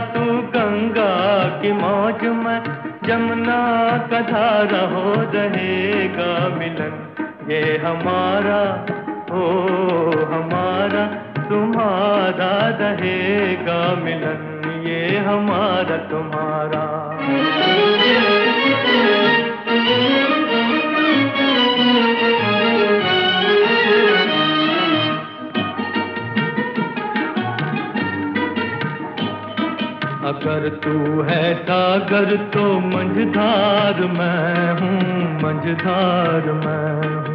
तू गंगा की मौज में, जमुना का धारा हो रहेगा मिलन। ये हमारा ओ हमारा तुम्हारा रहेगा मिलन, ये हमारा तुम्हारा। अगर तू है सागर तो मंझधार मैं हूँ, मंझधार मैं हूँ।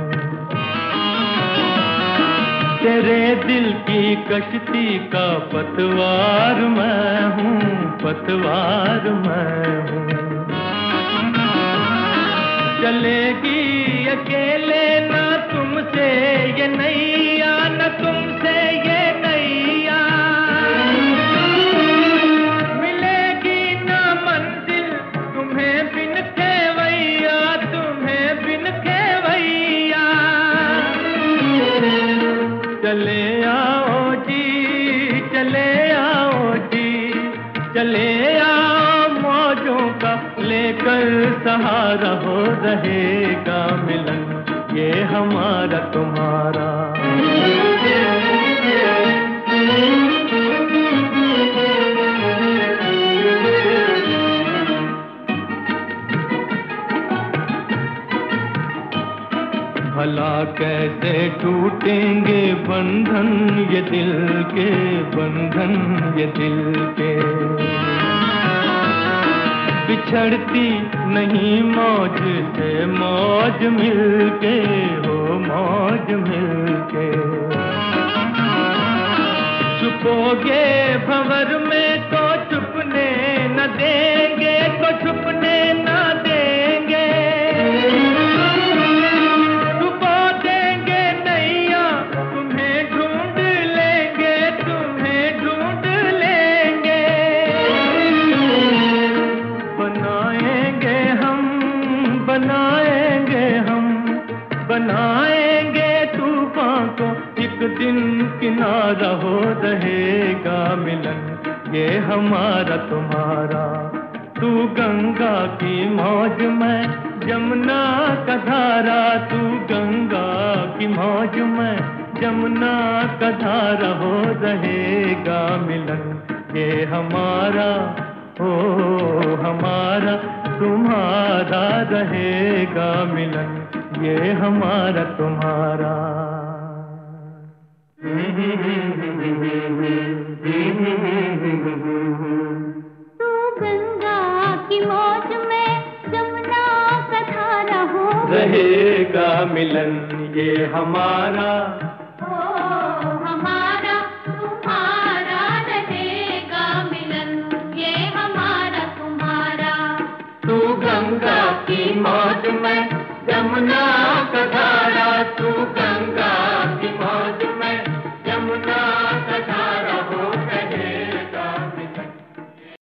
तेरे दिल की कश्ती का पतवार मैं हूँ, पतवार मैं हूँ। चलेगी अकेले ना तुमसे ये नैया, न तुमसे ये नैया। मिलेगी ना मंजिल तुम्हें बिन खेवैया, तुम्हें बिन खेवैया। चले आओ जी, चले आओ जी, चले आओ मौजों का लेकर सहारा, हो रहेगा मिलन ये हमारा तुम्हारा। भला कैसे टूटेंगे बंधन ये दिल के, बंधन ये दिल के। बिछड़ती नहीं मौज से मौज मिलके, हो मौज मिलके। छुपोगे भंवर में तो छुपने न देंगे, तो छुपने न देंगे। छुपा देंगे नैया तुम्हें ढूंढ लेंगे, तुम्हें ढूंढ लेंगे। बनाएंगे हम, बनाएंगे हम, बनाएंगे तूफान को एक दिन किनारा, हो रहेगा मिलन ये हमारा तुम्हारा। तू गंगा की मौज में, जमुना का धारा, तू गंगा की मौज में, जमुना का धारा, हो रहेगा मिलन ये हमारा ओ हमारा तुम्हारा रहेगा मिलन, ये हमारा तुम्हारा। तू गंगा की मौज में, जमुना का धारा, हो रहेगा मिलन ये हमारा।